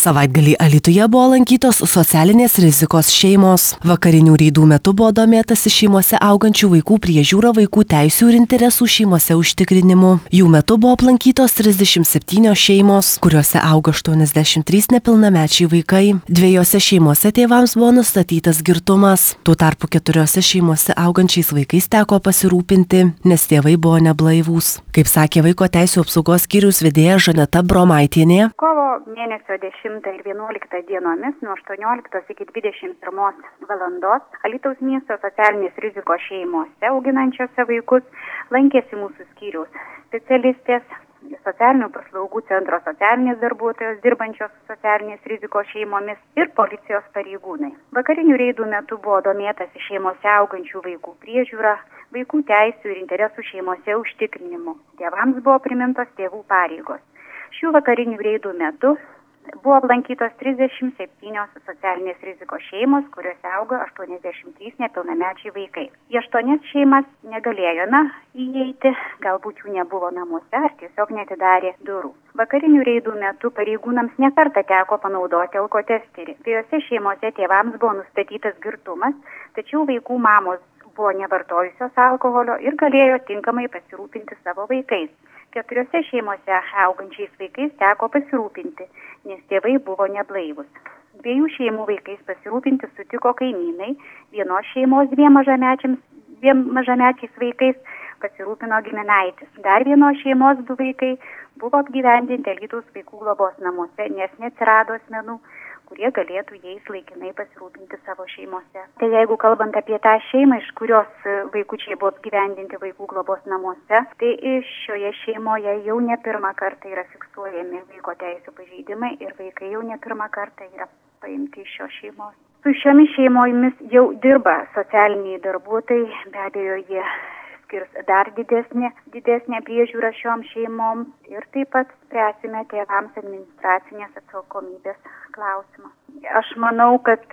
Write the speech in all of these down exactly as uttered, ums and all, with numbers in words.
Savaitgalį Alytuje buvo lankytos socialinės rizikos šeimos. Vakarinių reidų metu buvo domėtasi šeimose augančių vaikų priežiūra, vaikų teisių ir interesų šeimose užtikrinimu. Jų metu buvo aplankytos trisdešimt septynios šeimos, kuriuose auga aštuoniasdešimt trys nepilnamečiai vaikai. Dviejose šeimose tėvams buvo nustatytas girtumas. Tuo tarpu keturiose šeimose augančiais vaikais teko pasirūpinti, nes tėvai buvo neblaivūs. Kaip sakė Vaiko teisių apsaugos skyriaus vedėja Žaneta Bromaitienė. Kovo mėnesio dešimtą ir vienuoliktą dienomis nuo aštuonioliktos iki dvidešimt pirmos valandos Alytaus miesto socialinės rizikos šeimose auginančiose vaikus lankėsi mūsų skyriaus specialistės, socialinių paslaugų centro socialinės darbuotojos dirbančios socialinės rizikos šeimomis ir policijos pareigūnai. Vakarinių reidų metu buvo domėtasi šeimose augančių vaikų priežiūra, vaikų teisių ir interesų šeimose užtikrinimu. Tėvams buvo primintos tėvų pareigos. Šių vakarinių reidų metu buvo aplankytos trisdešimt septynios socialinės rizikos šeimos, kuriuose auga aštuoniasdešimt trys nepilnamečiai vaikai. Į aštuonias šeimas negalėjome įeiti, galbūt jų nebuvo namuose ar tiesiog neatidarė durų. Vakarinių reidų metu pareigūnams nekartą teko panaudoti alkotesterį. Dviejose šeimose tėvams buvo nustatytas girtumas, tačiau vaikų mamos buvo nevartojusios alkoholio ir galėjo tinkamai pasirūpinti savo vaikais. Keturiose šeimose augančiais vaikais teko pasirūpinti, nes tėvai buvo neblaivūs. Dviejų šeimų vaikais pasirūpinti sutiko kaimynai, vienos šeimos dviem mažamečiams, dviem mažamečiais vaikais pasirūpino giminaitis. Dar vienos šeimos du vaikai buvo apgyvendinti Alytaus vaikų globos namuose, nes neatsirado asmenų, kurie galėtų jais laikinai pasirūpinti savo šeimose. Tai jeigu kalbant apie tą šeimą, iš kurios vaikučiai buvo apgyvendinti vaikų globos namuose, tai šioje šeimoje jau ne pirmą kartą yra fiksuojami vaiko teisių pažeidimai ir vaikai jau ne pirmą kartą yra paimti iš šios šeimos. Su šiomis šeimomis jau dirba socialiniai darbuotojai, be abejo jie skirs dar didesnė, didesnė priežiūra šiom šeimom ir taip pat spręsime tėvams administracinės atsakomybės klausimą. Aš manau, kad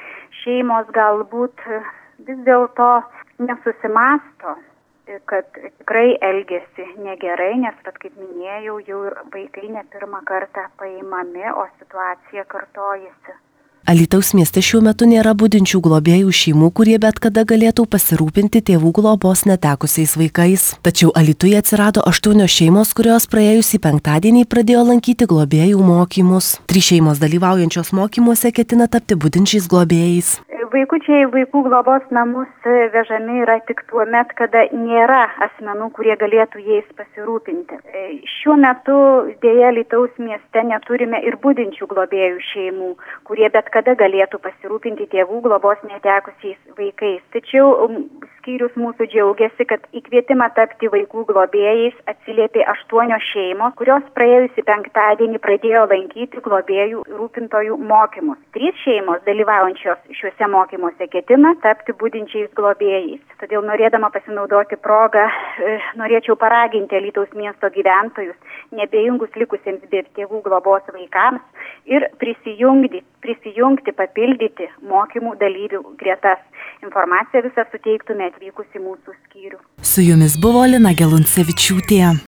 šeimos galbūt vis dėlto nesusimąsto, kad tikrai elgesi negerai, nes, pat kaip minėjau, jau ir vaikai ne pirmą kartą paimami, o situacija kartojasi. Alytaus mieste šiuo metu nėra budinčių globėjų šeimų, kurie bet kada galėtų pasirūpinti tėvų globos netekusiais vaikais. Tačiau Alytuje atsirado aštuonios šeimos, kurios praėjusį penktadienį pradėjo lankyti globėjų mokymus. Trys šeimos dalyvaujančios mokymuose ketina tapti budinčiais globėjais. Vaikučiai vaikų globos namus vežami yra tik tuo met, kada nėra asmenų, kurie galėtų jais pasirūpinti. Šiuo metu dėja Alytaus mieste neturime ir budinčių globėjų šeimų, kurie bet kada galėtų pasirūpinti tėvų globos netekusiais vaikais. Tačiau skyrius mūsų džiaugiasi, kad į kvietimą tapti vaikų globėjais atsiliepė aštuonios šeimos, kurios praėjusį penktadienį pradėjo lankyti globėjų rūpintojų mokymus. Trys šeimos dalyvaujančios šiuose mokymuose ketina tapti budinčiais globėjais. Todėl norėdama pasinaudoti progą, norėčiau paraginti Alytaus miesto gyventojus, nebejungus likusiems be tėvų globos vaikams ir prisijungti, prisijungti, papildyti mokymų dalyvių gretas. Informaciją visą suteiktume atvykus į mūsų skyrių. Su jumis buvo Lina Geluncevičiūtė.